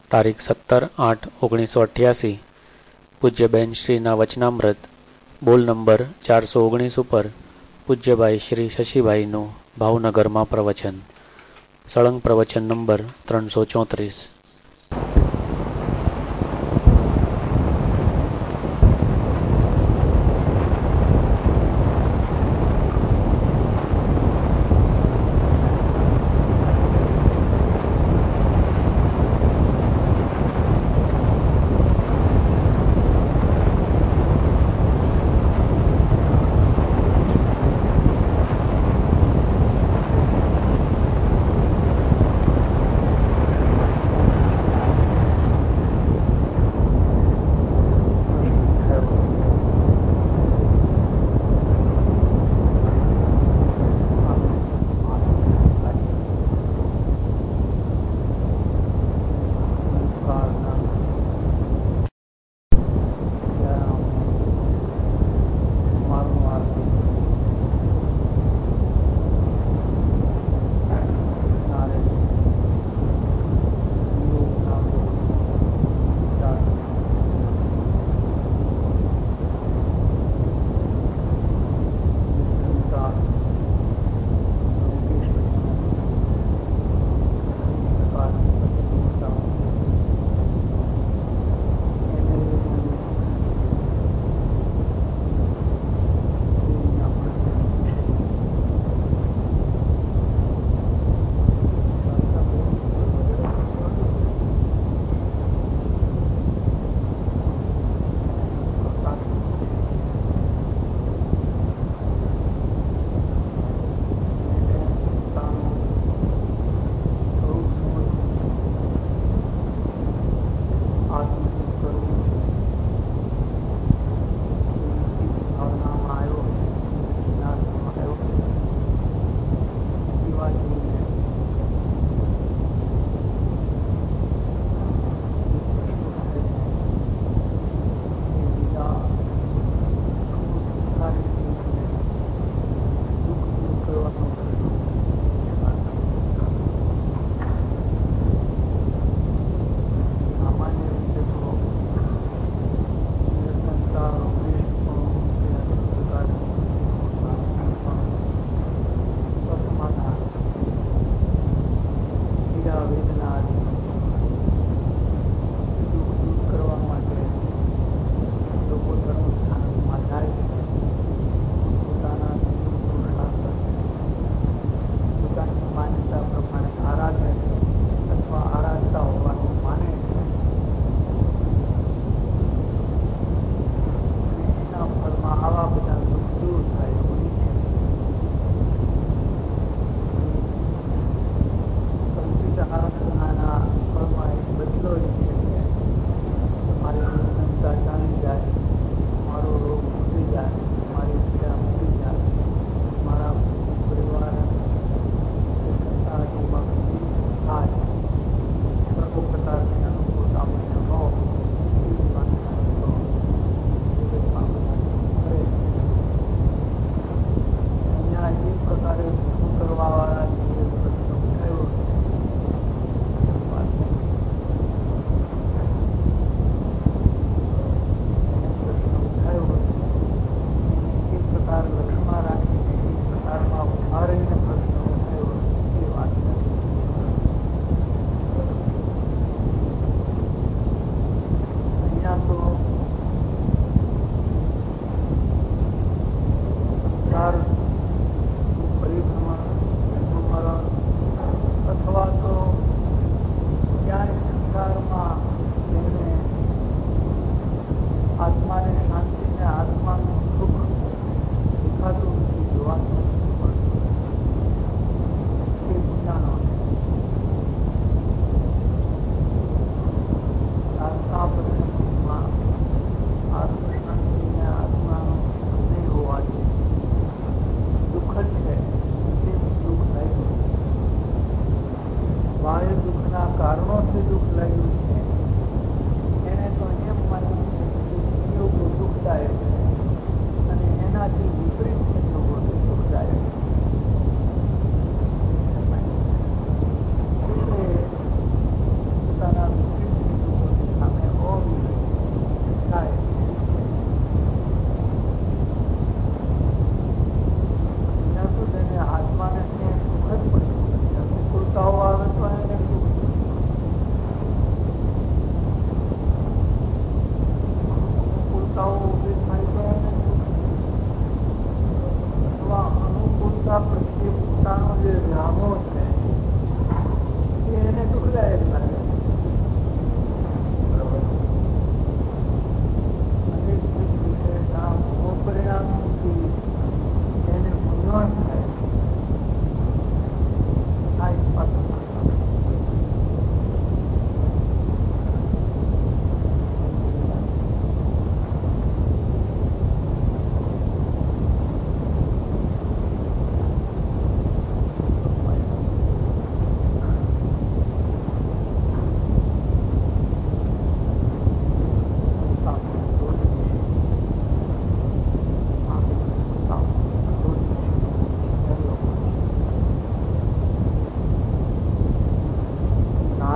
તારીખ 17/8/1988 પૂજ્યબેન શ્રીના વચનામૃત બોલ નંબર 419 ઉપર પૂજ્યભાઈ શ્રી શશીભાઈનું ભાવનગરમાં પ્રવચન. સળંગ પ્રવચન નંબર 334.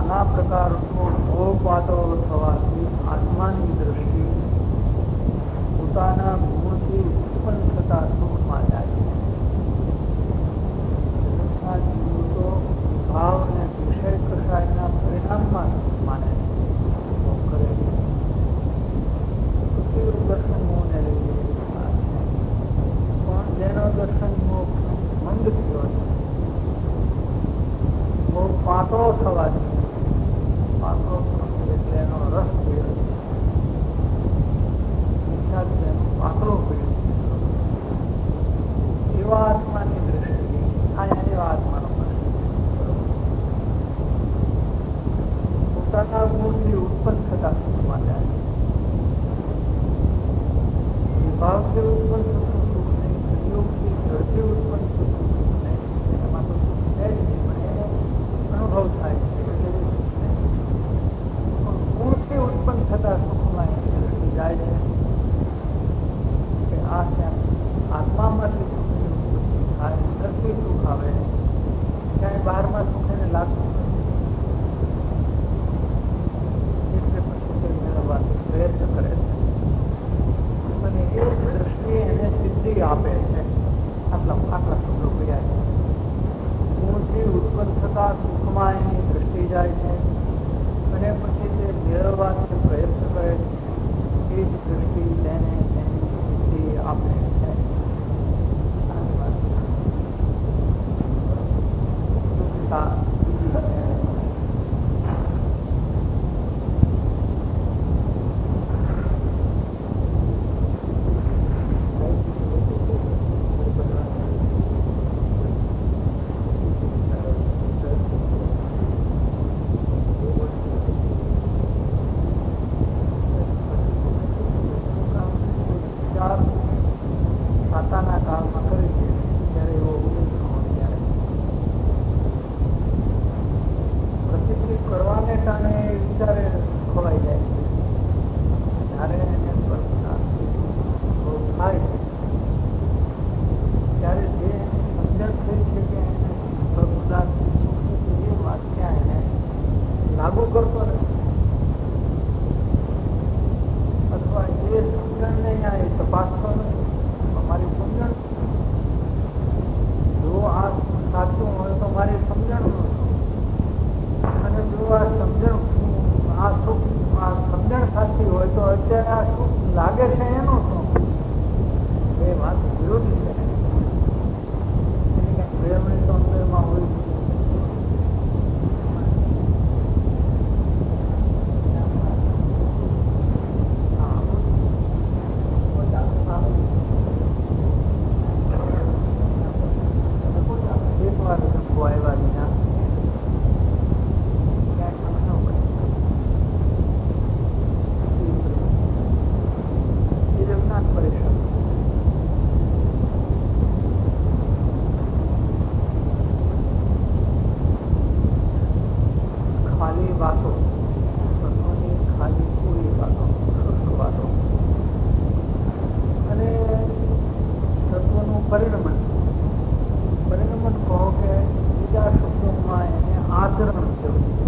નાના પ્રકારનો ભોગ વાતો થવાથી આત્માની દ્રષ્ટિ પોતાના ગુણથી ઉત્પન્ન થતા સુખમાં જાય છે. જગતના જીવો તો ભાવ અને વિષય કષાયના પરિણામમાં સુખ માને છે, ભોગ કરે છે. દર્શનોને લઈએ પણ જેનો દર્શન મંદ થયો છે, બહુ પાતળો થવાથી, પાતળો એટલે એનો રસ પીડ્યો છે, ઈચ્છાથી એનો પાતળો પીડ્યો છે, એવા આત્માની દ્રષ્ટિ એવા આત્માનો પોતાના ગુણથી ઉત્પન્ન થતા સુખમાં જાય. ભાવથી ઉત્પન્ન થતું સુખ નહીં, સંયોગથી જળથી ઉત્પન્ન થતું સુખ નહીં, એમાં તો સુખ છે જ નહીં, પણ એને અનુભવ થાય છે એટલે સુખ નહીં. પણ ગુણથી ઉત્પન્ન થતા સુખમાં એની દ્રષ્ટિ જાય છે કે આ ક્યાંક આત્મામાંથી સુખની ઉત્પત્તિ થાય, અંદરથી સુખ આવે, ક્યાંય બહારમાં સુખ એને લાગતું નથી. એટલે પછી તે મેળવવાનો પ્રયત્ન કરે છે અને એ દ્રષ્ટિએ એને સિદ્ધિ આપે છે. આટલા શબ્દો કહ્યા છે. ગુણથી ઉત્પન્ન થતા સુખમાં એની દ્રષ્ટિ જાય છે અને પછી તે મેળવવાનો પ્રયત્ન કરે છે. એ જ દ્રષ્ટિ તેને એની સિદ્ધિ આપે છે. સાતાના કાળમાં કરી છે ત્યારે એવો ઉપદેશ ત્યારે પ્રતિક્રિય કરવાને કારણે વિચારે ખોવાઈ જાય છે. જ્યારે એને થાય છે ત્યારે જે સમજણ થઈ છે કે એ વાત ત્યાં એને લાગુ કરતો નથી અથવા એ સમજણને અહીંયા એ તપાસતો નથી. મારી સમજણ જો આ સાચું હોય તો મારી સમજણ અને જો આ સમજણ સાચી હોય તો અત્યારે આ સુખ લાગે છે એનું શું? એ વાત વિરોધી છે. એની કંઈક પ્રેરણી તો અંદરમાં હોય છે. ખાલી વાતો, તત્વની ખાલી પૂરી વાતો, શુષ્ક વાતો અને તત્વનું પરિણમન કહો કે બીજા શબ્દોમાં એને આચરણ કહેવું છે.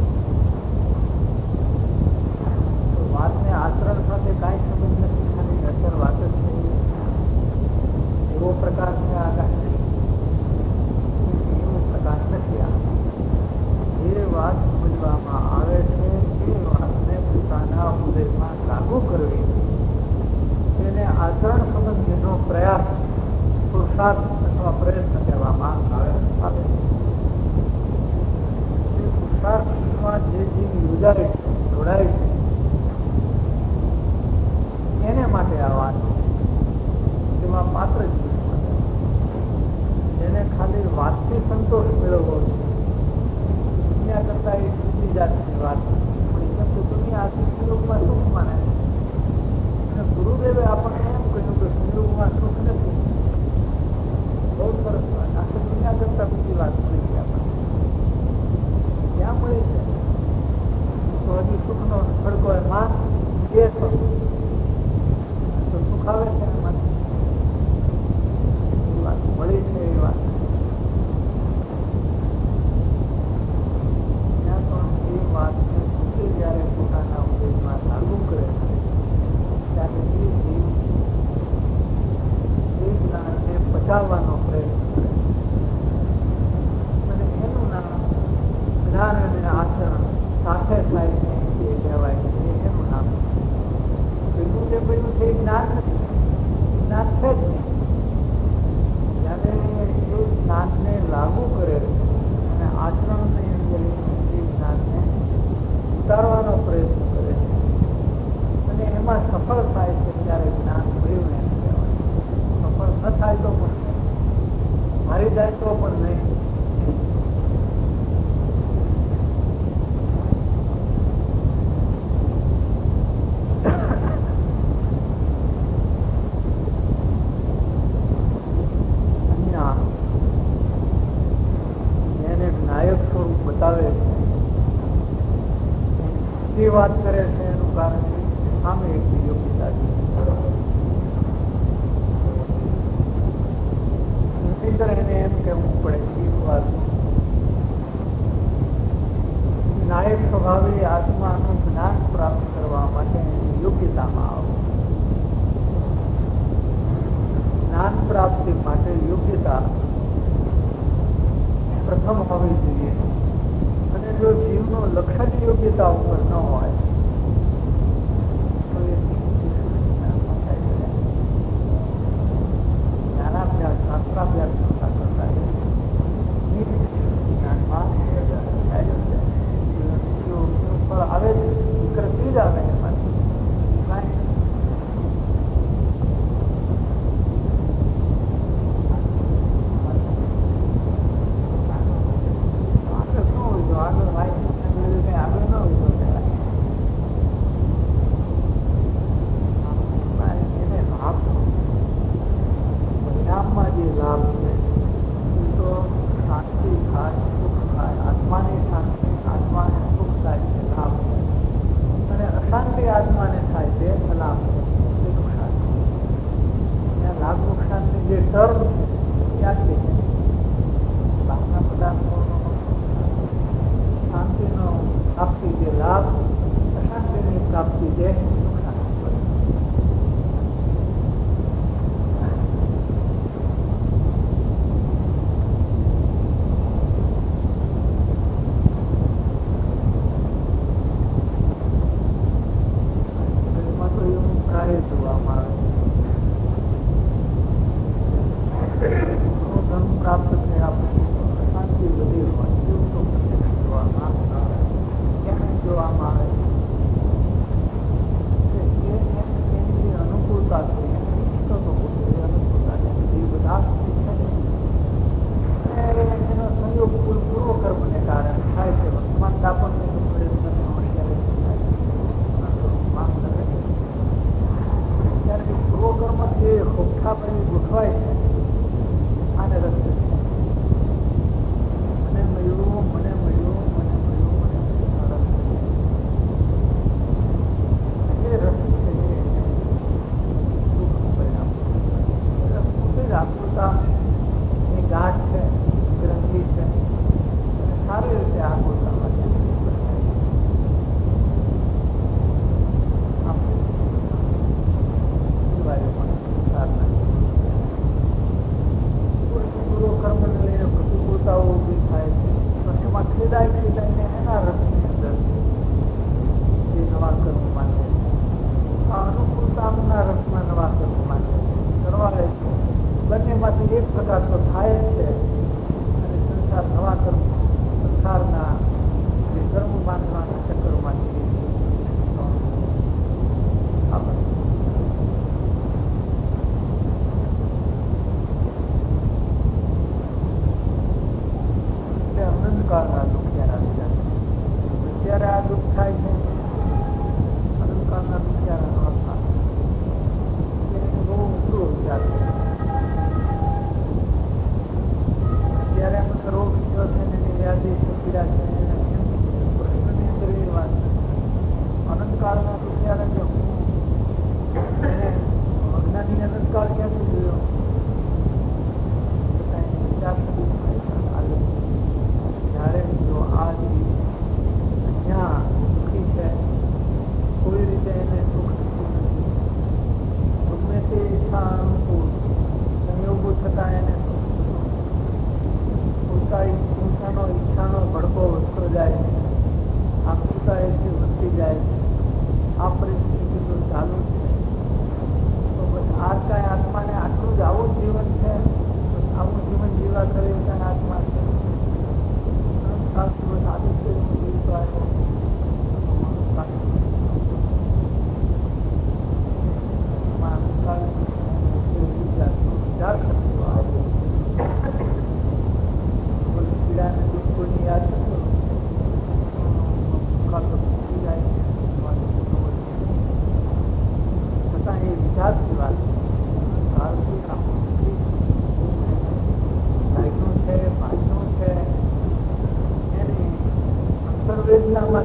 તો વાતને આચરણ સાથે કાંઈ સંબંધ નથી, ખાલી અસર વાત જ છે એવો પ્રકાર છે. આકાશ એવો પ્રકાર નથી. આ જે વાત સમજવામાં આવે છે એ વાતને પોતાના હૃદયમાં લાગુ કરવી, તેને આચરણ સંબંધીનો પ્રયાસ, પુરુષાર્થ અથવા પ્રયત્ન કહેવામાં આવે છે. એ પુરુષાર્થમાં જે જીવ યોજાય છે, જોડાય છે, એને માટે આ વાત તેમાં માત્ર જીવ માટે જેને ખાલી વાતથી સંતોષ મેળવવો છે. દુનિયા કરતા એ જુદી જાતની વાત પણ તો દુનિયા આખી સંયોગમાં સુખ માને અને ગુરુદેવે આપણને એમ કહ્યું કે સંયોગમાં સુખ નથી. બહુ સરસ વાત. આખી દુનિયા કરતા બીજી વાત મળી ગઈ આપણને. ક્યાં મળી છે તો હજી સુખનો ખડકો એમાં કે તો સુખ આવે છે એમાંથી એ વાત મળી છે. એ વાત ઉતારવાનો પ્રયત્ન કરે છે અને એમાં સફળ થાય છે ત્યારે જ્ઞાન મળ્યું એમ કહેવાય. સફળ ન થાય તો પણ નહીં, હારી જાય તો પણ નહીં. વાત કરે છે એનું કારણ સામે એક યોગ્યતા એને એમ કહેવું પડે એક વાત નાયક સ્વભાવે આત્માનું જ્ઞાન પ્રાપ્ત કરવા માટે યોગ્યતામાં આવો. જ્ઞાન પ્રાપ્તિ માટે યોગ્યતા પ્રથમ હોવી જોઈએ. અને જો જીવનો લક્ષ્ય જ યોગ્યતા ઉપર ન હોય તો એ જ્ઞાનાભ્યાસ શાસ્ત્રાભ્યાસ કરતા કરતા જ્ઞાનમાં ફળ આવે કરતી જ આવે એમાંથી કાંઈ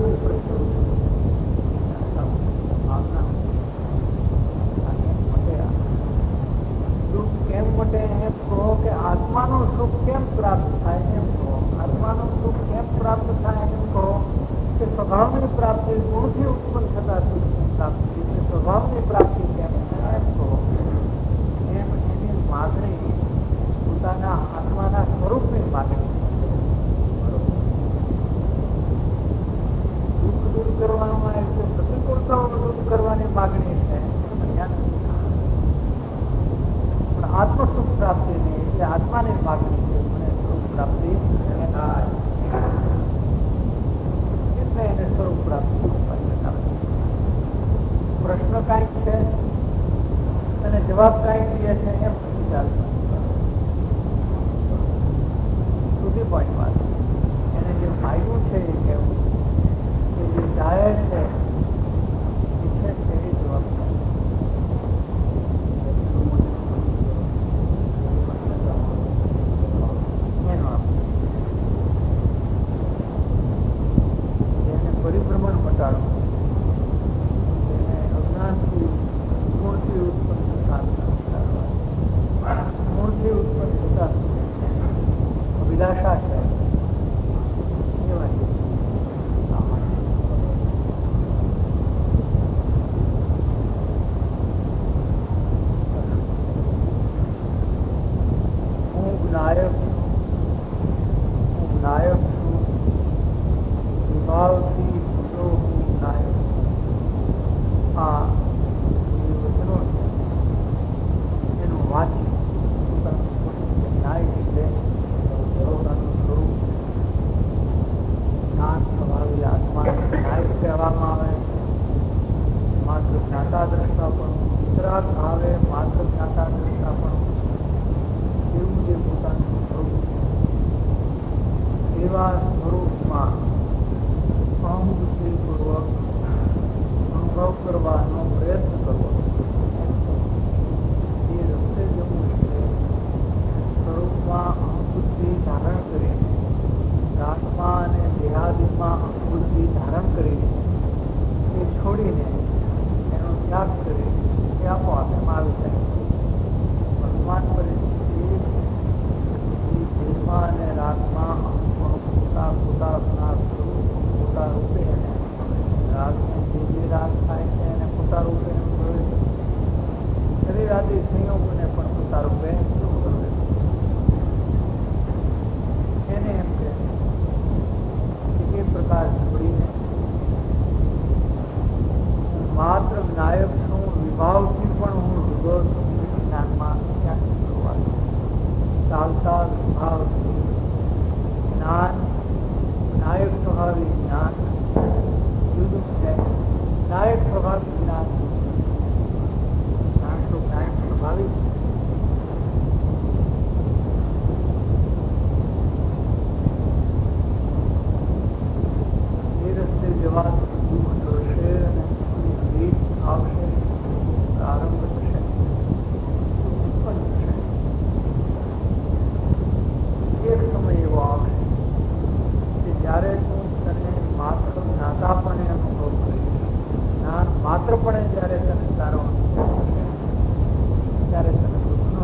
કોઈ પ્રશ્ન ભાવના દુઃખ કેમ મટે એમ કહો કે આત્માનું સુખ કેમ પ્રાપ્ત થાય એમ કહો. આત્માનું સુખ કેમ પ્રાપ્ત થાય એમ કહો કે સ્વભાવની પ્રાપ્તિ ગુણથી ઉત્પન્ન થતા સુખની પ્રાપ્તિ સ્વભાવની પ્રાપ્તિ કેમ એમ કહો. એમ એની માગણી પોતાના આત્માના સ્વરૂપની માગણી. દુઃખ દૂર કરવામાં એટલે પ્રતિકૂળતાઓ દૂર કરવાની માગણી છે પણ આત્મ સુખ પ્રાપ્તિ નહીં એટલે આત્માની માગણી છે મને સ્વરૂપ પ્રાપ્તિ એટલે એને સ્વરૂપ પ્રાપ્તિ પ્રશ્ન કાંઈક છે અને જવાબ કાંઈક દે છે એમ નથી ચાલતું. સુધી પણ વાત એને જે ફાયદો છે એ કહેવું કે જે જાય છે એ છે એ જવાબદાર. એને પરિભ્રમણ મટાડવું, એને અજ્ઞાનથી મૂળથી ઉત્પન્ન થતા મૂળથી ઉત્પન્ન થતા અભિલાષા છે નાયક છું વિભાવથી જુદો હું નાયક. આ જે વચનો છે એનું વાંચી નાયક એટલે પોતાનું સ્વરૂપ જ્ઞાન સ્વભાવી આત્મા નાયક કહેવામાં આવે છે. માત્ર જ્ઞાતા દ્રષ્ટા પણ વિતરાગ ભાવે માત્ર જ્ઞાતા દ્રષ્ટા પણ એવું જે પોતાનું સ્વરૂપ એવા સ્વરૂપમાં અહંબુદ્ધિપૂર્વક અનુભવ કરવાનો પ્રયત્ન કરવો એ રસ્તે જવું છે. સ્વરૂપમાં અહંબુદ્ધિ ધારણ કરીને આત્મા અને દેહાદિમાં અહંબુદ્ધિ ધારણ કરીને એ છોડીને એનો ત્યાગ કરી એ આપોઆપ એમાં આવી જાય. વર્તમાન પરિસ્થિતિ દેહમાં અને રાગમાં પોતા રૂપે રાગને જે રાગ થાય છે એને પોતા રૂપે શરીર આદિ સંયોગોને પણ પોતા રૂપે એને એમ કે એ પ્રકાર છોડીને માત્ર નાયક છું વિભાવથી પણ હું જુદો છું જ્ઞાનમાં ક્યાંથી શરૂઆત ચાલતા વિભાવથી જ્ઞાન નાયક સ્વભાવી જ્ઞાન જુદું છે. નાયક સ્વભાવી જ્ઞાન તો નાયક સ્વભાવી એ રસ્તે જવાથી દુઃખ થશે અને રીત આવશે, પ્રારંભ થશે, ઉત્પન્ન થશે. એક સમય એવો આવશે જ્યારે તું તને માત્ર જ્ઞાતાપણે અનુભવ કરીશ. જ્ઞાન માત્રપણે જ્યારે તને તારો અનુભવ થશે ત્યારે તને દુઃખનો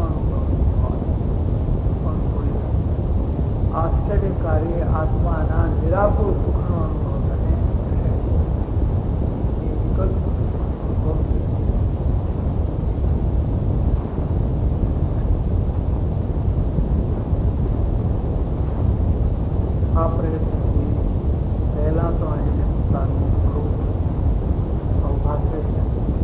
અનુભવ આશ્ચર્યકારી આત્માના નિરાકુર સુખનો અનુભવ તને થશે. એ વિકલ્પ આ પ્રયત્નથી પહેલા તો એને પોતાનું સ્વરૂપ સૌભાગ્ય છે.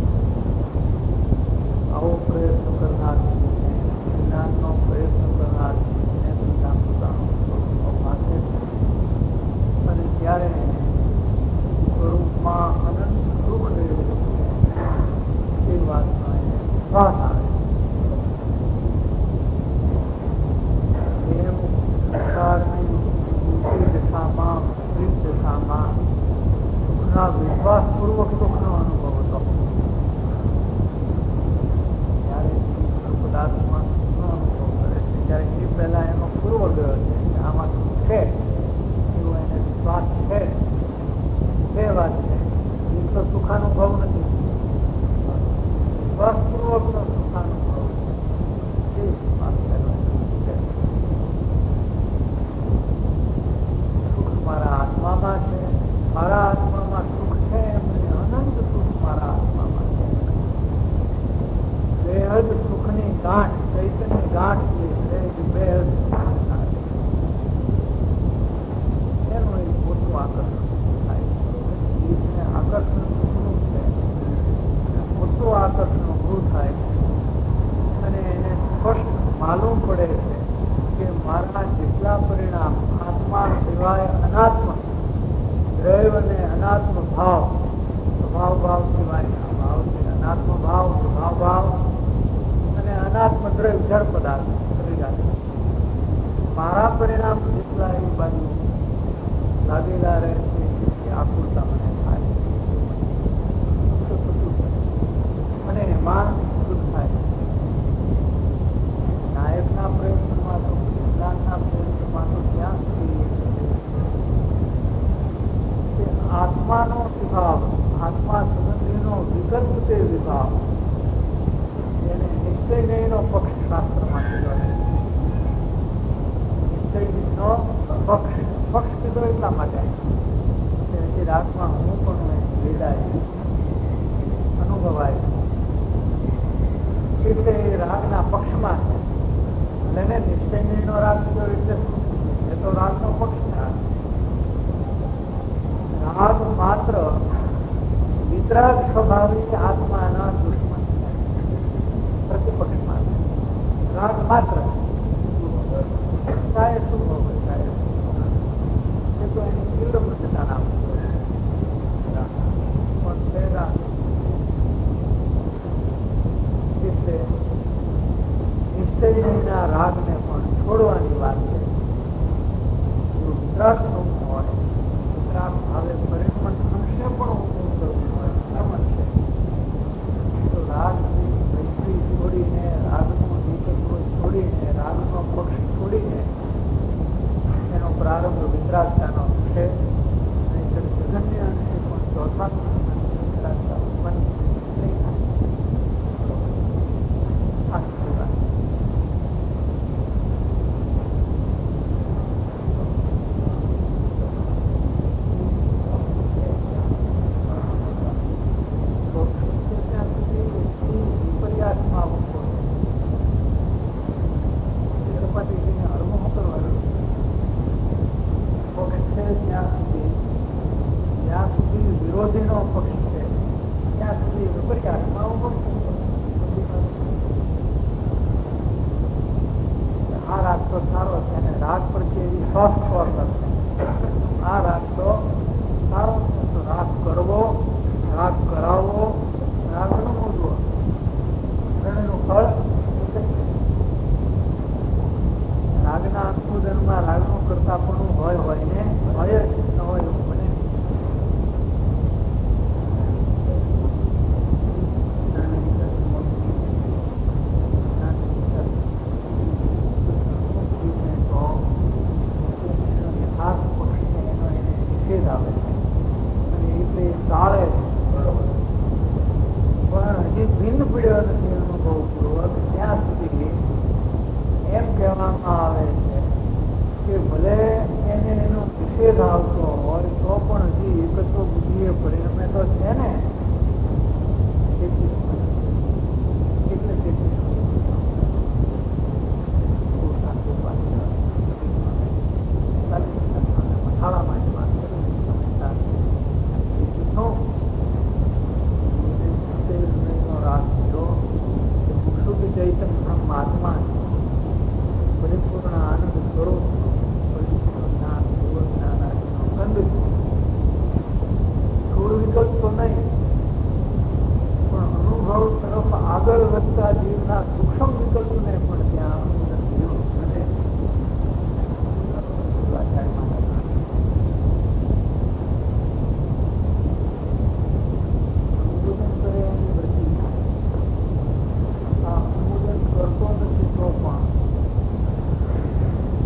આવો પ્રયત્ન કરનાર જ્ઞાનનો પ્રયત્ન કરનાર પોતાનું સ્વરૂપ સૌભાગ્ય છે. અને ત્યારે સ્વરૂપમાં અનંત સુખ રહેલું છે એ વાતનો એને વિશ્વાસ આવે. એમ સંસારની દશામાં દશામાં સુખના વિશ્વાસપૂર્વક સુખનો અનુભવ હતો. ત્યારે પદાર્થમાં સુખનો અનુભવ કરે છે ત્યારે એ પહેલા એનો પૂર્વગ્રહ છે કે આમાં સુખ છે એવો એને વિશ્વાસ છે. વાત છે, એ તો સુખાનુભવ નથી, વિશ્વાસપૂર્વકનો સુખાનુભવ છે. સુખ મારા આત્મામાં છે, મારા આત્મામાં સુખ છે, એમને અનંત સુખ મારા આત્મામાં છે. બેહદ સુખની ગાંઠ, ચૈતન્ય ગાંઠ જે છે એ બેહદ એનું એક મોટું આકર્ષણ થાય. જીવને આકર્ષણ સુખનું છે, મોટું આકર્ષણ ઉભું થાય અને એને સ્પષ્ટ માલુમ પડે છે કે મારા જેટલા પરિણામ આત્મા સિવાય અનાત્મ દ્રૈવ અને અનાત્મ ભાવ, સ્વભાવ ભાવ સિવાયના ભાવ છે. અનાત્મ ભાવ, સ્વભાવ ભાવ અને અનાત્મ દ્રૈવ જળ પદાર્થ મારા પરિણામ જેટલા એ બાજુ લાગેલા રહે છે એ આકુરતા મને થાય અને એમાં સુખ થાય. નાયકના પ્રયત્નમાં તો, જ્ઞાનના પ્રયત્નમાં તો ત્યાં સુધી આત્માનો વિભાવ, આત્મા સંબંધીનો વિકલ્પ તે વિભાવ, જેને નિશ્ચયનો પક્ષ શાસ્ત્રમાં કીધો છે. નિશ્ચયનો પક્ષ કીધો એટલા માટે કે રાગમાં હું પણ વેડાય અનુભવાય એટલે એ રાગના પક્ષમાં છે. અને નિશ્ચયનો રાગ કીધો એટલે એ તો રાગનો પક્ષ છે. રાગ માત્ર વિતરાગ સ્વભાવિક આત્માના દુશ્મન પ્રતિપક્ષમાં રાગ માત્ર ચાહે શું હોય, ચાહે એ તો એની તીવ્ર પ્રતિતા નામ પણ છે રાગ. એટલે નિશ્ચયના રાગને પણ છોડવાની વાત છે. જો વિતરાગ સ્વરૂપ હોય, ભાવે પરિણમન અંશે પણ ઊભું કરવું હોય, શ્રમણ છે, તો રાગની વૈશ્વી છોડીને, રાગનું દીકત્વ છોડીને, રાગનો પક્ષ છોડીને એનો પ્રારંભ વિતરાગતાનો છે. નહીંતર જગન્ય અંશે પણ ચોથા વિતરાગતા ઉત્પન્ન નહીં થાય.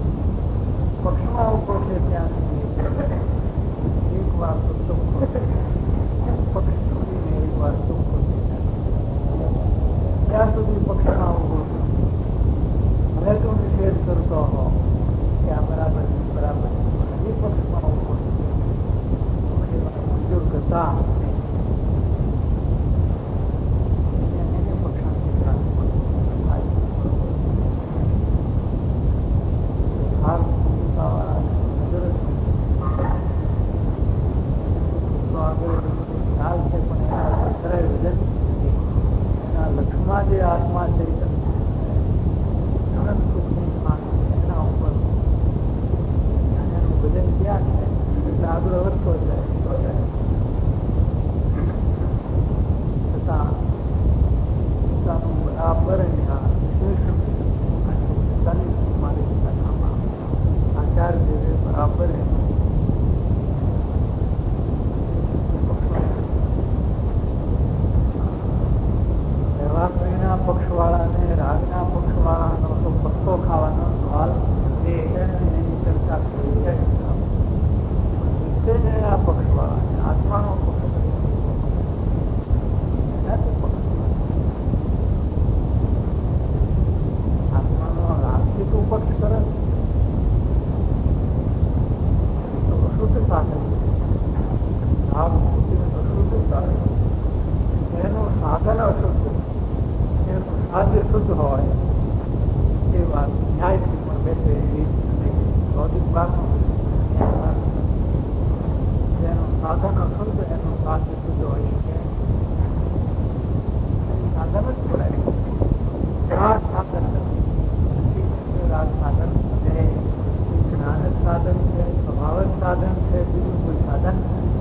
પક્ષમાં ઉભો છે ત્યાં સુધી એક વાર તો રાહ એને પક્ષાંતિક રાખવા લક્ષમાં જે આત્મા છે અનંત સુખની સ્થાન એના ઉપર એનું ભજન ક્યાં છે એટલે આગળ વધતો જાય છતાં પોતાનું બરાબર મારી કથામાં આચાર્ય બરાબર પક્ષવાળાને રાગના પક્ષવાળાનો તો પત્તો ખાવાનો સવાલ એની ચર્ચા કરી છે. આ પક્ષવાળાને આત્માનો પક્ષ આત્માનો રાગથી તું પક્ષ કરે તો અશુદ્ધ સાધન રાગ અશુદ્ધ સાધન એનું સાધન અશુદ્ધ સાધ્ય શુદ્ધ હોય એ વાત ન્યાયથી પણ બેસે ભૌતિક વાતમાં જેનું સાધન અશુદ્ધ એનું સાધ્ય શુદ્ધ હોય શકે સાધન જ બોલાય રાગ સાધન રાગ સાધન છે જ્ઞાન જ સાધન છે સ્વભાવ જ સાધન છે બીજું કોઈ સાધન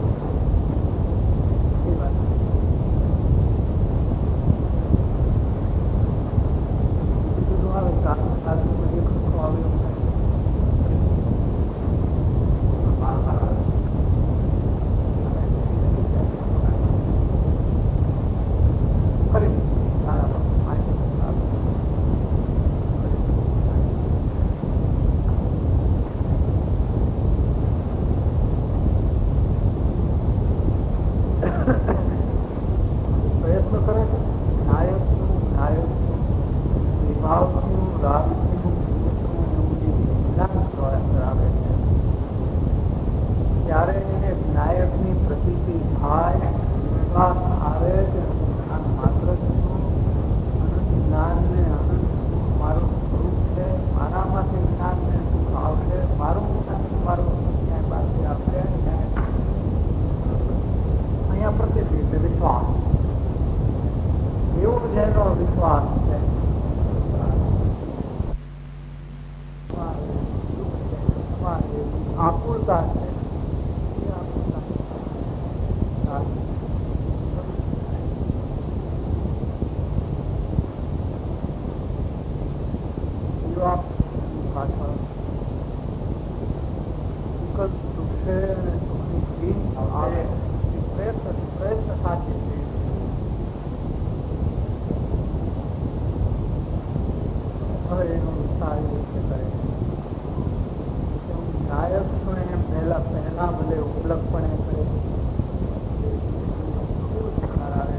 એ વાત આકુળતા છે પ્રયત્ન સાચે છે હવે એનો વિસ્તાર એ રીતે કરે નાયક પણ પહેલા ભલે ઉપલબ્ધ પણ કરે વિચાર આવે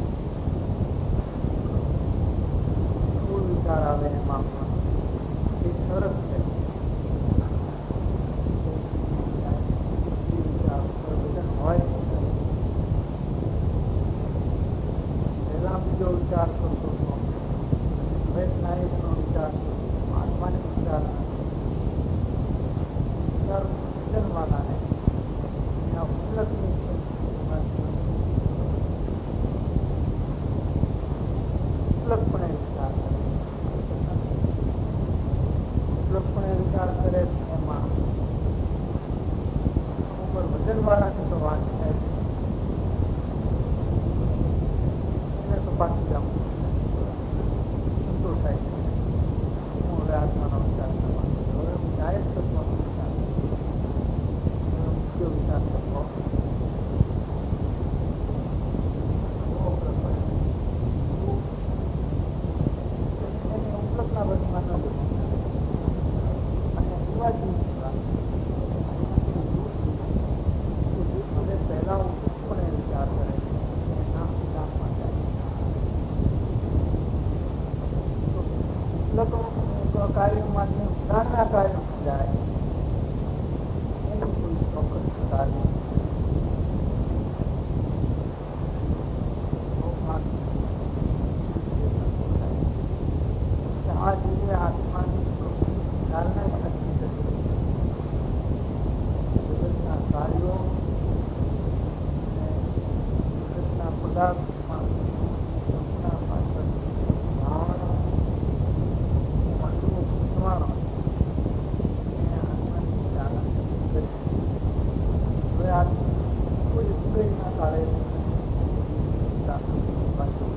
શું વિચાર આવે એમાં પણ એ સરસ છે વિચાર હોય પદાર્થમાં સપના પાછળ ભાવના મળવું પૂછવાનો એને આત્માની ચાલના કરી. હવે આ કોઈ ઉદય ના કાળે પાછું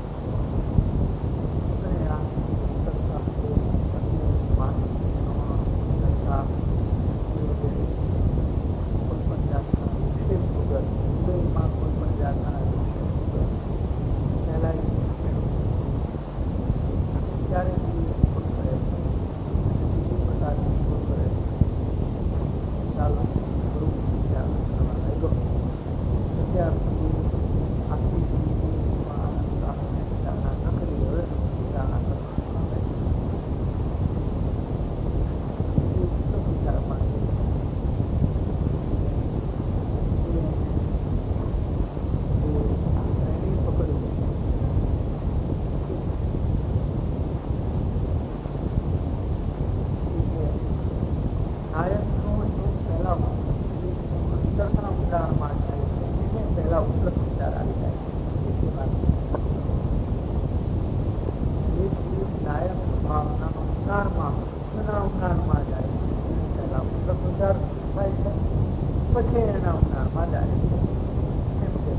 પછી એના ઉનાળમાં જાય એમ કે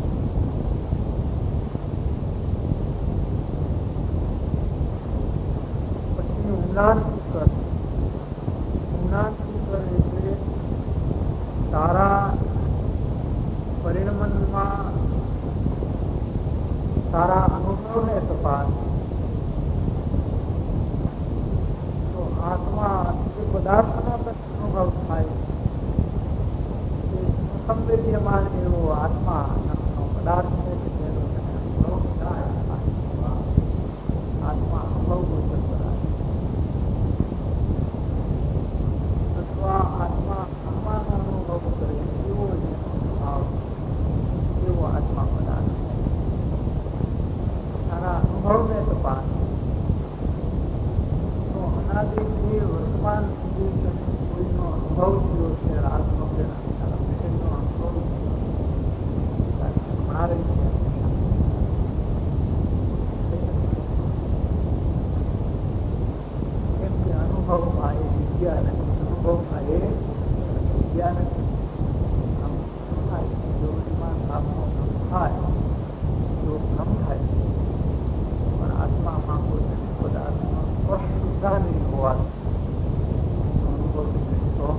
પછી ઉનાળ કર એટલે તારા પરિણમનમાં તારા અનુભવને તપાસ. તો આત્મા જે પદાર્થનો અનુભવ થાય સંવેદ્યમાન એવો આત્મા નામનો પદાર્થ છે કે જેનો અનુભવ થાય. આત્મા અનુભવ અથવા આત્મા આત્માનો અનુભવ કરે એવો ભાવ એવો આત્મા પદાર્થ છે. તારા અનુભવને તપાસ. તો અનાદિથી વર્તમાન સુધી કોઈનો અનુભવ થયો છે રાગનો કે વિષયનો અનુભવ મળાવે છે. કેમ કે અનુભવમાં એ વિદ્યા નથી. અનુભવમાં એ વિદ્યા નથી. થાય તો ભ્રમ થાય પણ આત્મામાં કોઈ પદાર્થનો સ્પષ્ટ સુદ્ધા નહીં હોવાનું અનુભવ તો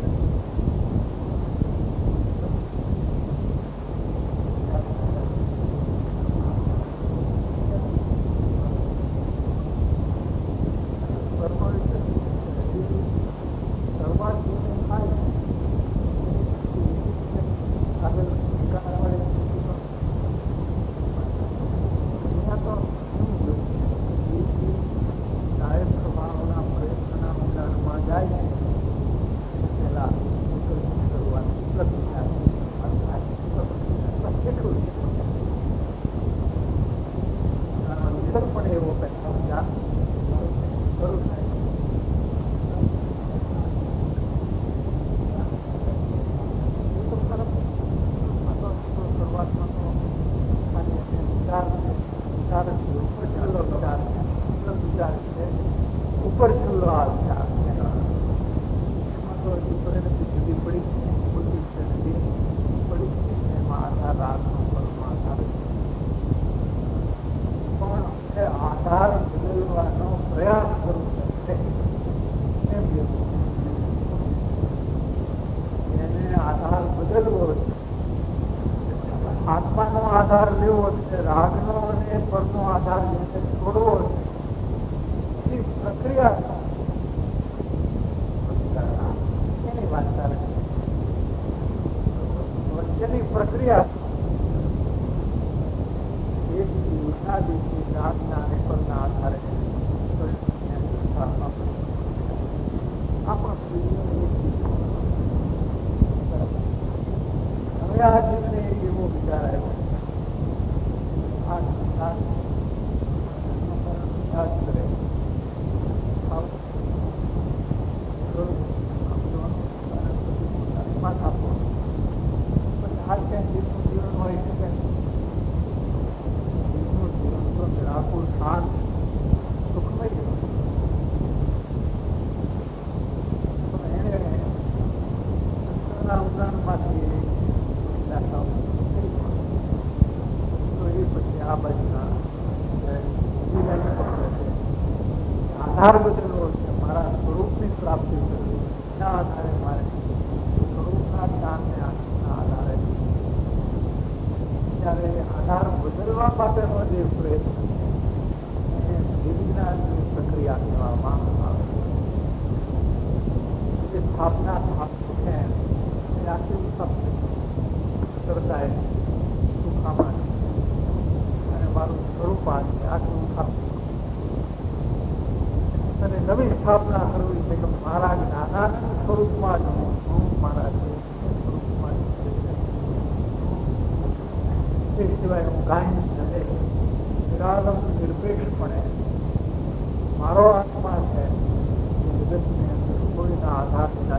ઉપર છેલ્લો આ વિચાર એમાં તો હજી પરિણતિ જુદી પડી એમાં આધાર રાખનો આધાર પણ એ આધાર બદલવાનો પ્રયાસ કરવો પડશે. એને આધાર બદલવો છે. આત્માનો આધાર લેવો છે. રાગનો અને પરનો આધાર જેને છોડવો છે. પ્રક્રિયા એની વાત કરે વચ્ચેની પ્રક્રિયા રાગના અને પરના આધારે હવે આ જીવને એવો વિચાર આવ્યો આ સંસાર યાદ કરે આ બાજુના આધાર બદલવો છે, મારા સ્વરૂપની પ્રાપ્તિ કરવી, એના આધારે મારે સ્વરૂપના જ્ઞાનને આધારે ત્યારે આધાર બદલવા માટેનો જે પ્રયત્ન છે એ વિજ્ઞાનની પ્રક્રિયા કહેવામાં આવે છે. સ્થાપના છે એ આખી કરતા સુખામાં અને મારું સ્વરૂપ આખું અને નવી સ્થાપના કરવી છે કે મારા જ્ઞાનાનંદ સ્વરૂપમાં જ હું મારા સ્વરૂપમાં તે સિવાય હું કાંઈ નથી. નિરાલંબ નિરપેક્ષપણે મારો આત્મા છે એ જગતની અંદર કોઈના આધાર વિના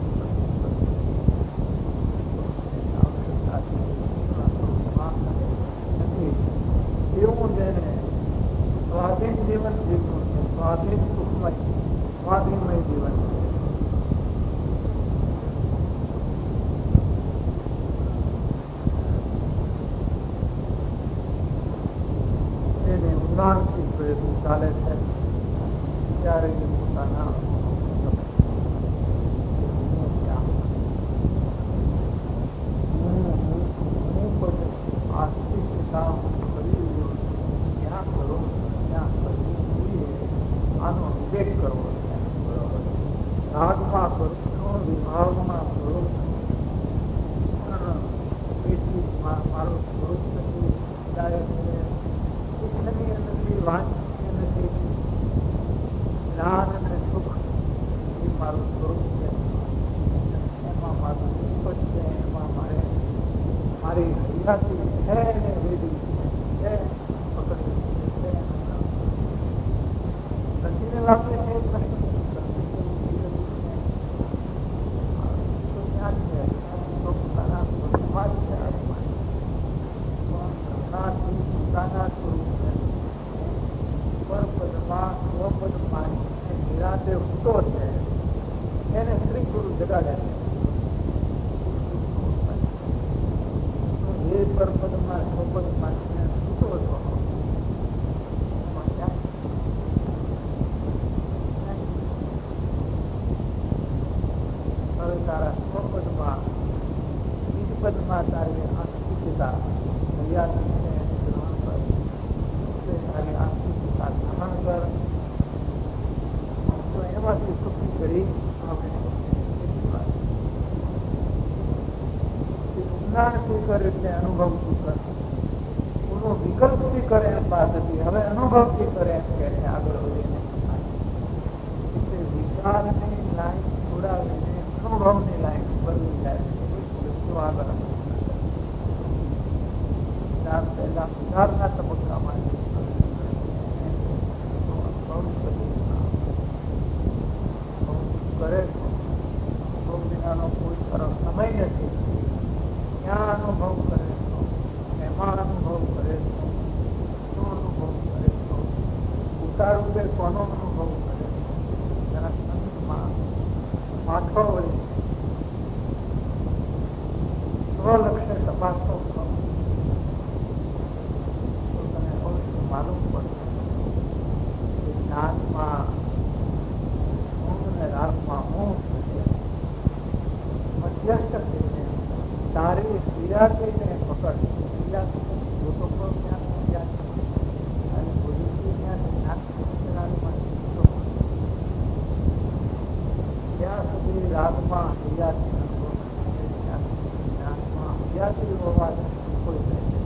એવું જેને સ્વાધીન જીવન જીવવું છે, સ્વાધીન સુખમય સ્વાધીનમય જીવન છે. એને ઊંડાણથી પ્રયત્ન ચાલે છે ત્યારે એ પોતાના આનો વિવેક કરવો છે. રાગમાં કરું વિભાગમાં કરું એથી મારું સ્વરૂપ નથી, શિક્ષણીય નથી, વાંચનીય નથી, જ્ઞાન અને સુખ એ મારું સ્વરૂપ છે. એમાં મારું સુખ છે, એમાં મારી હરિયાતી છે ને વેદી છે પકડી છે. લખીને લાગે છે પ્રશ્ન નિરાતે ઉઠતો છે એને શ્રી ગુરુ જગાડે છે. એ પરપદમાં સ્વપદમાં છૂટો છો હવે તારા સ્વપદમાં બીજપદમાં તારી આસ્તિકતા હરિયાતી છે એને ગ્રહણ કર. તારી આસ્તિકતા ગ્રહણ કર તો એમાંથી સુખી કરી હવે જ્ઞાનથી કરે એટલે અનુભવથી કરે, કોનો વિકલ્પથી કરે એમ વાત હતી. હવે અનુભવથી કરે એમ કે છે આગળ વધીને વિચારની લાઈન છોડાવીને અનુભવની લાઈન બદલી જાય છે. આગળ પહેલા સુધારના તબક્કામાં કરે અનુભવ વિનાનો કોઈ ખરો સમય નથી. ક્યાં અનુભવ કરે છો, એમાં અનુભવ કરે છો, શું અનુભવ કરે છો, ઉતાર રૂપે કોનો અનુભવ કરે છો. જરા સંતમાં માથો વળી સ્વલક્ષે તપાસો કરો તો તને અવશ્ય માલુમ પડશે કે જ્ઞાનમાં રાગમાં હું મધ્યસ્થ થઈને તારી ક્રિયાને પકડ. ક્રિયા તો જ્ઞાન ક્રિયા અને બુદ્ધિ જ્ઞાન ત્યાં સુધી રાગમાં હરિયાતી અનુભવ જ્ઞાનમાં હરિયાતી હોવાથી કોઈ નહીં.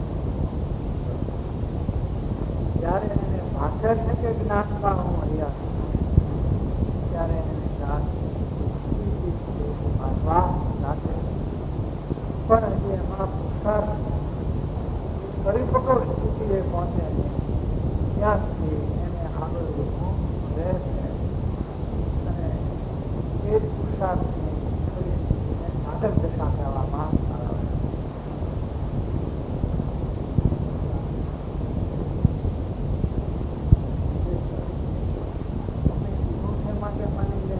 જ્યારે એને ભાષે છે કે જ્ઞાનમાં હું હરિયાતી ત્યારે એને પણ હજી એમાં પુરસ્કાર કરી શકો સ્થિતિ એ પહોંચે ત્યાં સુધી એને આગળ વધવું રહેશે અને એ પુરસ્કારથી આગળ દશા કહેવામાં આવે. માટે માની લે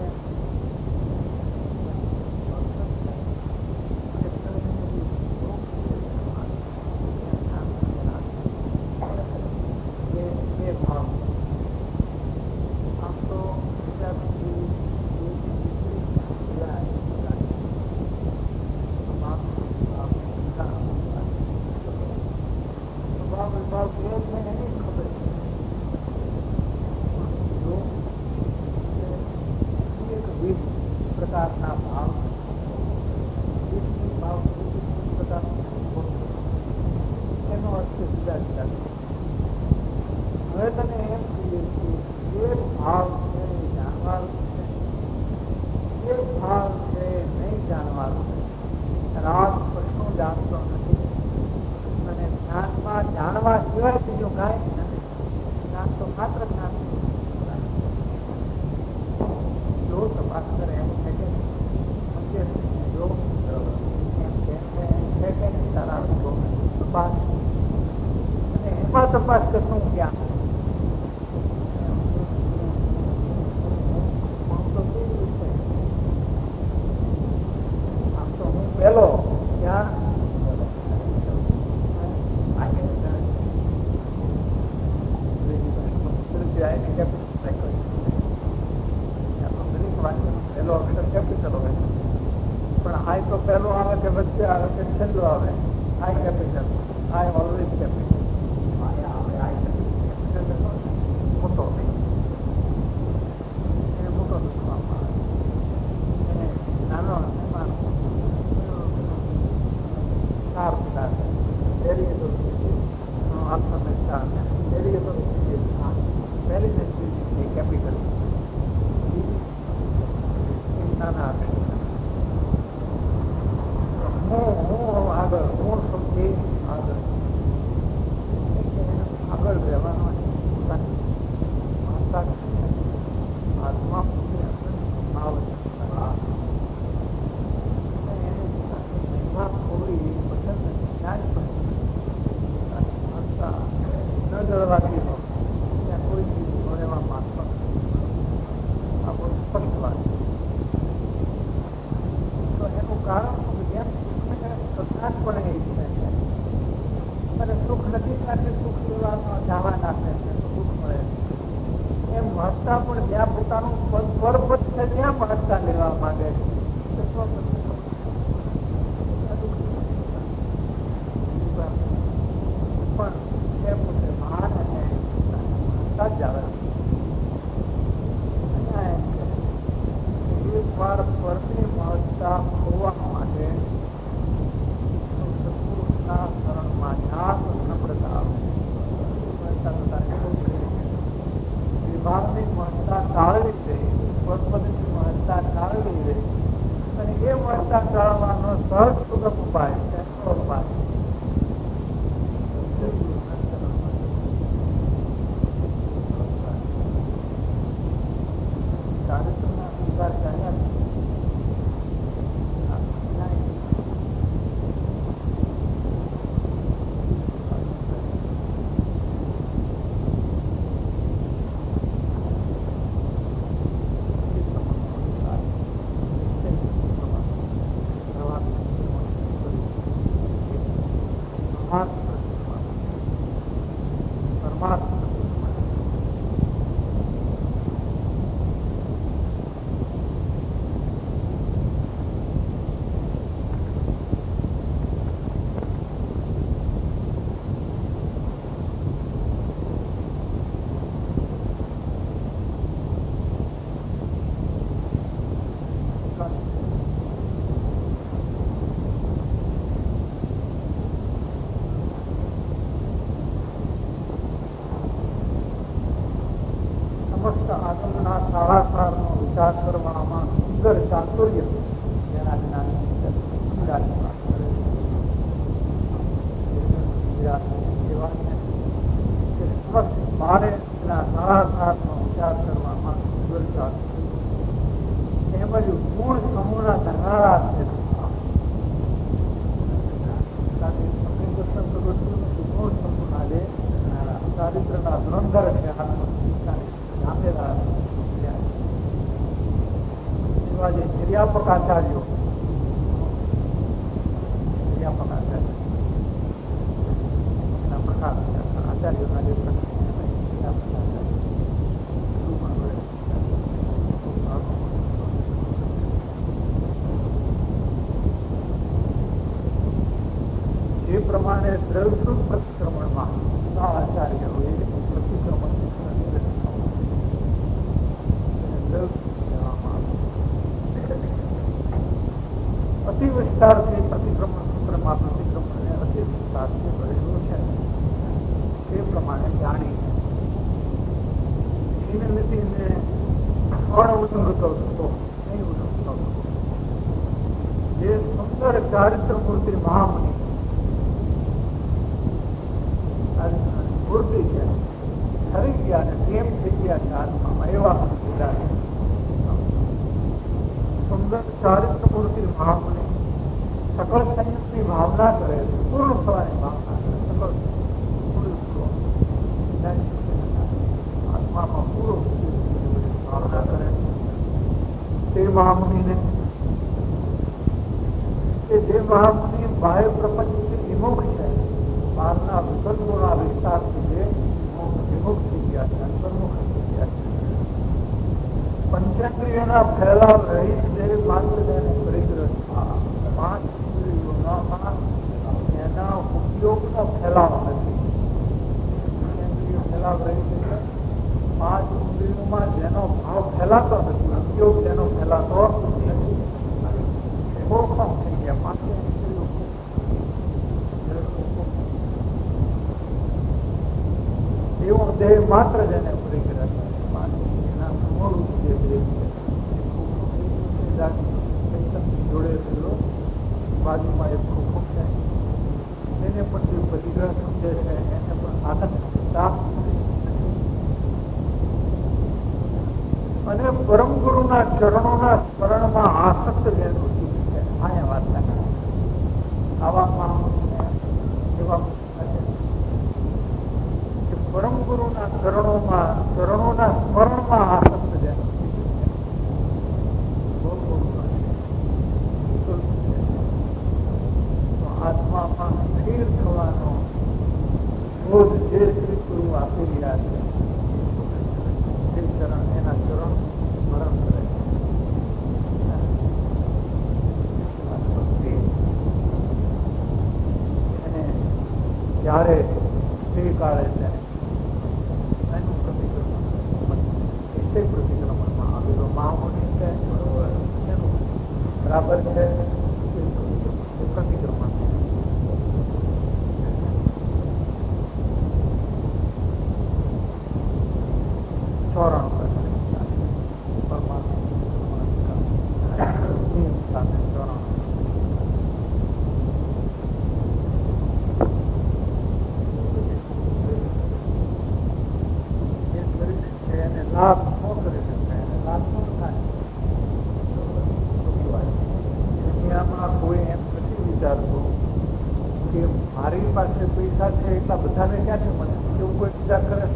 કોઈ ભાવ કે છે એની ખબર છે. જો એક વિવિધ પ્રકારના ભાવ એનો અર્થ જુદા જુદા. હવે તને એમ કહીએ કે એક ભાવ છે જાણવાનું છે, એક ભાવ છે નહીં જાણવાનું. રાગ પ્રશ્નો જાણતો નથી અને જ્ઞાનમાં જાણવા સિવાય બીજું કાંઈ નથી. જ્ઞાન તો માત્ર જ્ઞાન. જો તપાસ કરે એમ છે કે જો એમ છે કે તારા તપાસ અને એમાં તપાસ કરશું ક્યાં? આમ તો હું પેલો ક્યાં પહેલો અક્ષર કેપિટલ હોય પણ આઈ તો પહેલો આવે કે વચ્ચે આવે કે છેલ્લો આવે? I capital. I always capital. મોટો એને મોટો લખવામાં આવે, એને નાનો એમાં ચાર પ્રકાર વેરિયેબલ વેરિયેબલ વેરી કેપિટલ નાના હું આગળ હું સૌથી આગળ આગળ રહેવાનો આત્મા થોડી પસંદ જ્ઞાન ન જળવાતી હોય ત્યાં કોઈ ચીજ એવા માનવા આ બહુ સ્પષ્ટ વાત. તો એનું કારણ જેમ પ્રધાનપણે ઈચ્છે છે અને સુખ નથી સાથે સુખ લેવાનો જવા નાખે છે સુખ મળે એમ મહત્તા પણ જ્યાં પોતાનું સ્વરપદ છે ત્યાં મહત્તા લેવા માંગે છે. પણ એ પોતે મહાન અને મહત્તા જ આવે એક વાર પરની મહત્તા હોવા માટે સત્પુરુષના શરણમાં ન્યાસ નમ્રતા આવે. વિભાગની મહત્તા ટાળવી જોઈએ, પદની મહત્તા ટાળવી જોઈએ અને એ મહત્તા ટાળવાનો સહજ સુગમ ઉપાય છે. ઉપાય ચારિત્રના અધિકાર ચાલ્યા આગમના સારાસારનો વિચાર કરવામાં સુંદર ચાતુર્ય જેના મારે એના સારાસારનો વિચાર કરવામાં સુંદર ચાતુર્ય તેમજ ગુણ સમૂહના ધનારા છે. ગુણ સમૂહના જે ચારિત્રના ધ્રંધર છે એવા જે નિર્યાપક આચાર્યો એના પ્રકાર આચાર્યોના જે જે પ્રમાણે દ્રવ્ય પરિક્રમણમાં જાણી એને લીધે અણઉદંગતો થતો નહીં ઉદંગતો જે સુંદર ચારિત્ર મૂર્તિ મહામુનિ મૂર્તિ છે ખરી ગયા અને કેમ થઈ ગયા છે આત્મામાં એવા સુંદર ચારિત્ર મૂર્તિ મહામુનિ સકળ સંયુક્તની ભાવના કરે છે પૂર્ણ થવાની ભાવના કરે સકળ આત્મામાં પૂરો ભાવના કરે તે મહામુનિને જે મહામુનિ બાહ્ય પ્રપંચથી વિમુખ છે બહારના વિકલ્પોના વિસ્તારથી જે વિમુખ થઈ ગયા છે અંતર્મુખ થઈ ગયા છે પંચેન્દ્રિયોના ફેલાવ રહી જે માત્ર તેને પરિગ્રહ પાંચ ઇન્દ્રિયોમાં એના ઉપયોગનો ફેલાવ નથી પંચેન્દ્રિયો ફેલાવ રહી છે પાંચ ઇન્દ્રિયોમાં જેનો ભાવ ફેલાતો નથી ઉપયોગ જેનો ફેલાતો નથી મોક્ષમ થઈ ગયા પાંચ ઇન્દ્રિયો એવો દેહ માત્ર જેને પરિગ્રહ એના મૂળ જે જોડે રહેલો બાજુમાં એક ખોખો છે એને પણ જે પરિગ્રહ સમજે છે એને પણ સાધન અને પરમ ગુરુના ચરણોના સ્મરણમાં આસક્ત જેનું ચિત્ત છે અહીંયા વાર્તા કરે આવા મહામુનિને એવા પરમ ગુરુના ચરણોના સ્મરણમાં આસક્ત જેનું આત્મામાં સ્થિર થવાનો બોધ જે શ્રી ગુરુ આપી રહ્યા છે એ ચરણ એના ચરણ સ્મરણ કરે એને જ્યારે તે કાળે તેને એનું પ્રતિક્રમણ એ પ્રતિક્રમણમાં આવેલો મહામુનિ છે એનું બરાબર છે પ્રતિક્રમણ ચોરણ લાભ ન કરી શકે લાભ ન થાય દુનિયામાં કોઈ એમ નથી વિચારતું કે મારી પાસે પૈસા છે એટલા બધાને ક્યાંથી મળે એવું કોઈ વિચાર કરે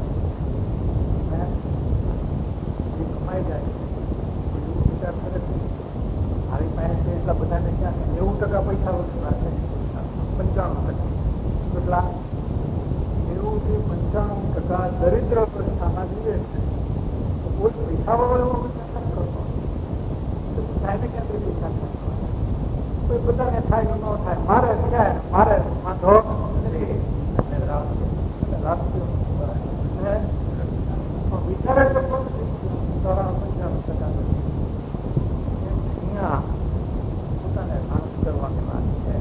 કમાઈ જાય એવું વિચાર કરે છે મારી પાસે છે એટલા બધાને ક્યાં 90% પૈસા વસ્તુના છે 95% કેટલા 90 થી 95% દરિદ્ર અવસ્થામાં જીવે છે કોઈ પૈસા વાળો વિચાર કરતો સાહેબે ક્યાંથી પૈસા કોઈ બધાને થાય ન થાય મારે ક્યાં મારે વાંધો વિચારે તો પોતાને શાંત કરવાની વાત છે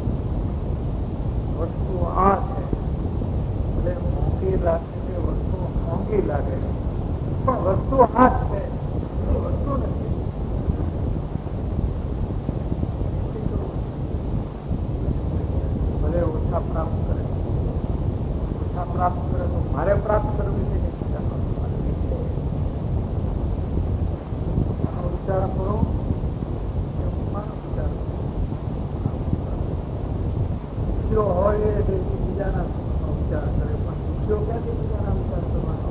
વસ્તુ આ છે એટલે મોંઘી લાગે છે વસ્તુ મોંઘી લાગે પણ વસ્તુ આ છે વસ્તુ નથી ભલે ઓછા પ્રાપ્ત કરે તો મારે પ્રાપ્ત કરવી છે વિચાર કરો વિચાર હોય એ બીજાના વિચાર કરે પણ વિચાર ક્યાંથી બીજાના વિચાર કરવાનો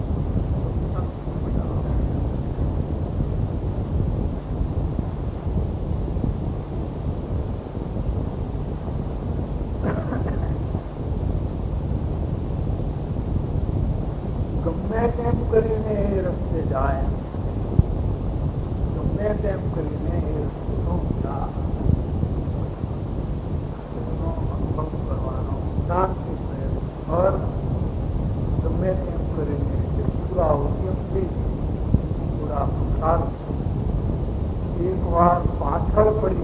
ગમે તેમ કરીને એ રસ્તે જાય ગમે તેમ કરીને એ રસ્તો અનુભવ કરવાનો શાંતિ ઘર ગમે તેમ કરીને પૂરા ઉદ્યમથી પૂરા પુરુષાર્થ એક વાર પાછળ પડી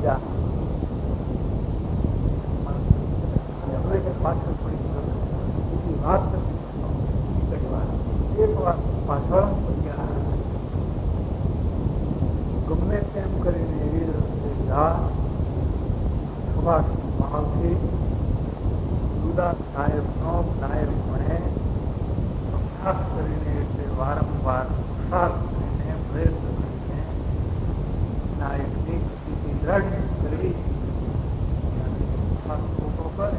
જાય પાછળ પડી બીજી વાત નથી પાછળ ગમે તેમ કરીને એવી રસ્તે જા ભાવથી જુદા નાયકનો નાયકપણે અભ્યાસ કરીને એટલે વારંવાર પુરુષાર્થ કરીને પ્રયત્ન કરીને નાયકની સ્થિતિ દ્રઢ કરી ખોટો કરે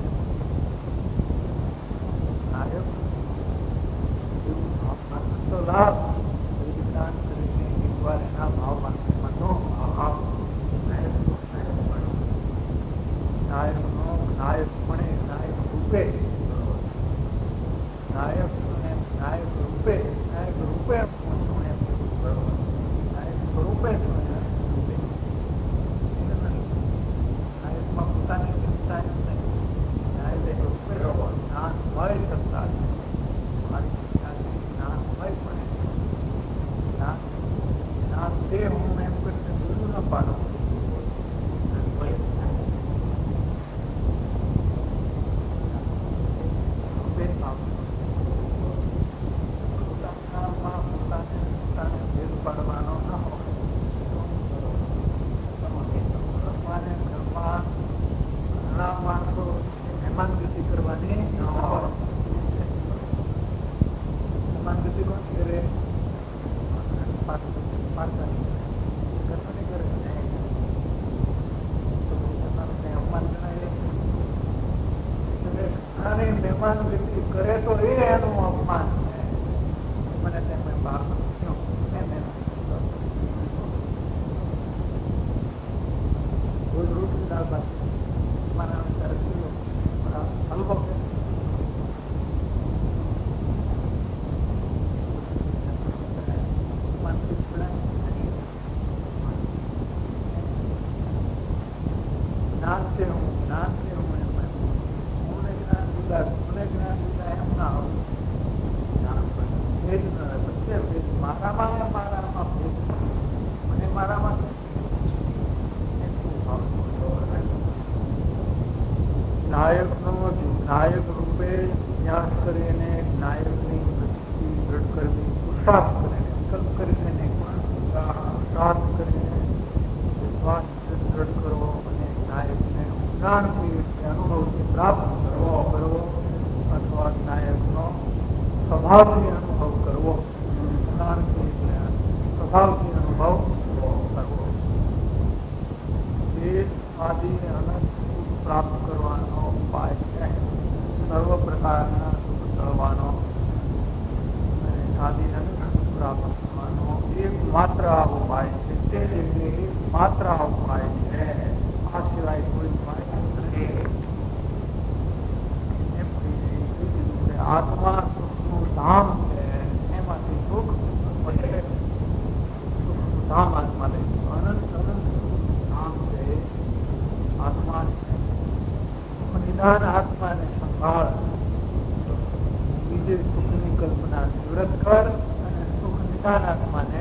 નાયક એવું ભાવના લાભ વિજ્ઞાન કરીને એકવાર એના ભાવમાં નાયકનો નાયકપણે નાયક રૂપે નાયક રૂપે નાયકમાં પોતાની ચિંતા નહીં નાયક રૂપે જ્ઞાન હોય શકતા મારી ચિંતાથી જ્ઞાન હોય પણ જ્ઞાન તે હું એમ કરીને દૂર ન પાડું મહેમાનગતિ કરે તો એ એનું અપમાન છે મને તેમને બહાર રોજ રોટલી દાળ ભાત મારા હલવો જ્ઞાન છે હું નાયક રૂપે અભ્યાસ કરીને નાયકની વૃત્તિ દ્રઢ કરવી પુરુષાર્થ કરીને વિકલ્પ કરીને પુરુષાર્થ કરીને વિશ્વાસ દ્રઢ કરવો અને નાયકને ઊંડાણથી અનુભવથી પ્રાપ્ત કરવો અથવા નાયકનો સ્વભાવથી અનુભવ કરવો ઊંડાણથી સ્વભાવથી અનુભવ કરવો એ આદિ અનંત પ્રાપ્ત કરવાનો ઉપાય છે સર્વ પ્રકારના સુખ થવાનો અને આદિ અનંત પ્રાપ્ત કરવાનો એકમાત્ર આ ઉપાય છે તે માત્ર આ ઉપાય છે આ સિવાય કોઈ ઉપાય નથી એમ કહીએ આત્મા સુખનું ધામ છે એમાંથી સુખ મળે સુખનું ધામ આત્મા લે અનંત ધામ છે આત્મા નિદાન આત્માને સંભાળ બીજે સુખની કલ્પના નિવૃત્ત કર અને સુખ નિદાન આત્માને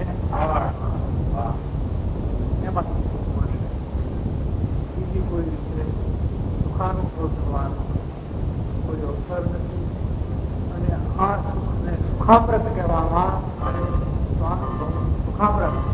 એમાં સુખ મળશે બીજી કોઈ રીતે સુખાનુભવ થવાનો કોઈ અવસર નથી અને આ સુખને સુખામૃત કહેવામાં સ્વાનુભવ સુખામૃત